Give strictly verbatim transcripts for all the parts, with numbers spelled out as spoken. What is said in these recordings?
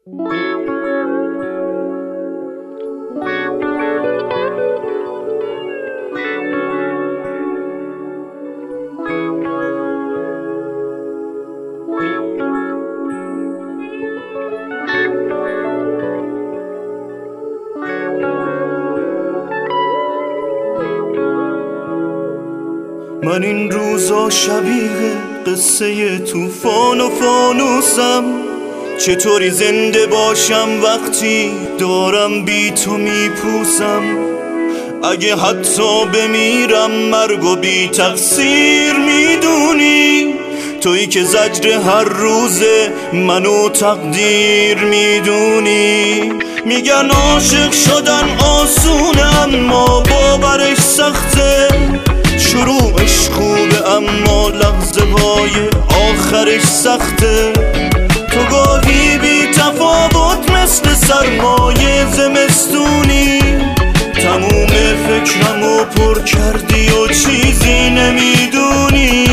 من این روزا شبیه قصه طوفان و فانوسم، چطوری زنده باشم وقتی دارم بی تو میپوسم. اگه حتی بمیرم مرگو بی تقصیر میدونی، تویی که زجر هر روزه منو تقدیر میدونی. میگن عاشق شدن آسونه اما باورش سخته، شروعش خوبه اما لحظه های آخرش سخته. تو گاهی بی تفاوت مثل سرمایه زمستونی، تموم فکرمو پر کردی و چیزی نمیدونی.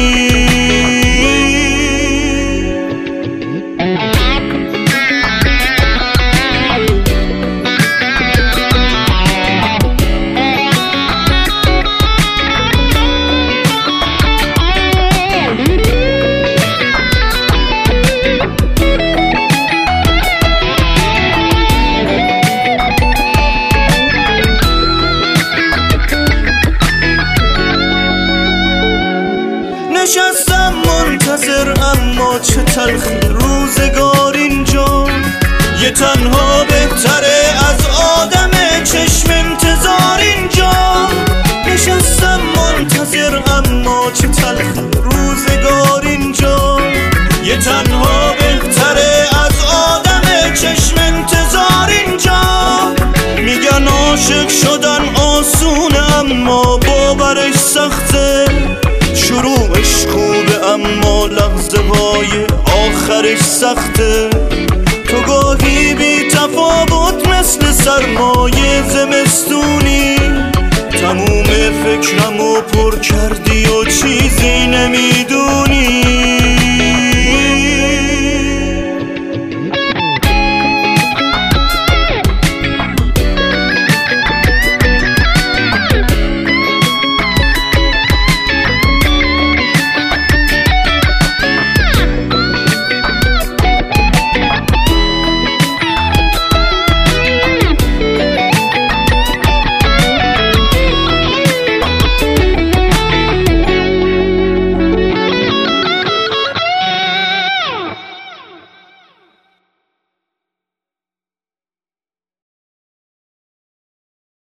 نشستم منتظر اما چه تلخی روزگار اینجا، یه تنها بهتره از آدم چشم انتظار اینجا. نشستم منتظر اما چه تلخی روزگار اینجا، یه تنها بهتره از آدم چشم انتظار اینجا. میگن عاشق شدن آسونه اما باورش سخته، شروعش خوبه اما لحظه های آخرش سخته. تو گاهی بی تفاوت مثل سرمایه زمستونی، تموم فکرمو پر کردی و چیزی نمیدونی.